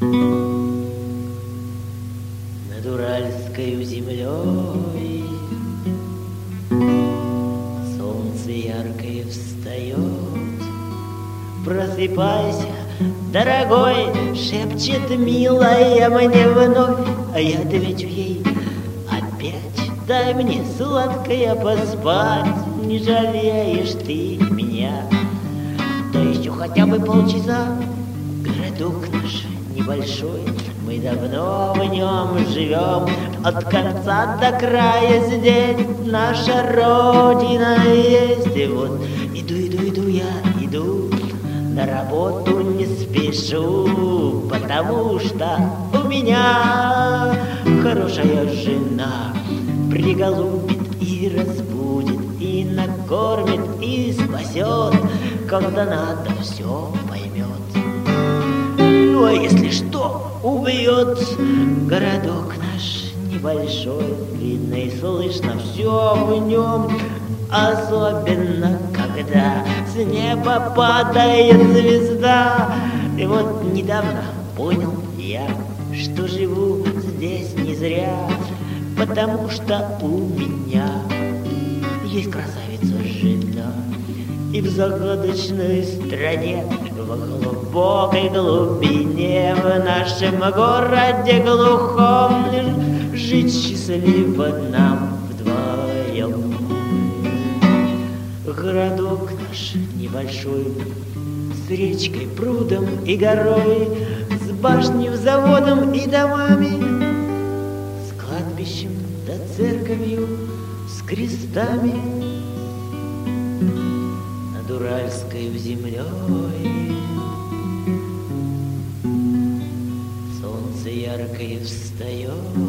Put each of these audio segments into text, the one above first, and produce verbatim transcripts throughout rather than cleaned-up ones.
Над Уральской землей солнце яркое встает. Просыпайся, дорогой, шепчет милая мне вновь, а я отвечу ей опять: дай мне, сладкая, поспать, не жалеешь ты меня. Да еще хотя бы полчаса, городок наш небольшой, мы давно в нем живем, от конца до края здесь наша родина есть. И вот иду, иду, иду я, иду, на работу не спешу, потому что у меня хорошая жена, приголубит и разбудит, и накормит, и спасет, когда надо, все поймет. Ну а если что, убьет. Городок наш небольшой, видно и слышно все в нем, особенно когда с неба падает звезда. И вот недавно понял я, что живу здесь не зря, потому что у меня есть красавица-жена. И в загадочной стране, в глубокой глубине, в нашем городе глухом, жить счастливо нам вдвоем. Городок наш небольшой, с речкой, прудом и горой, с башней, заводом и домами, с кладбищем да церковью, с крестами. Над Уральской землей солнце яркое встает.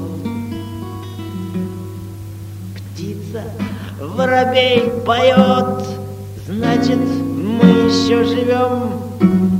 Птица, воробей поет, значит, мы еще живем.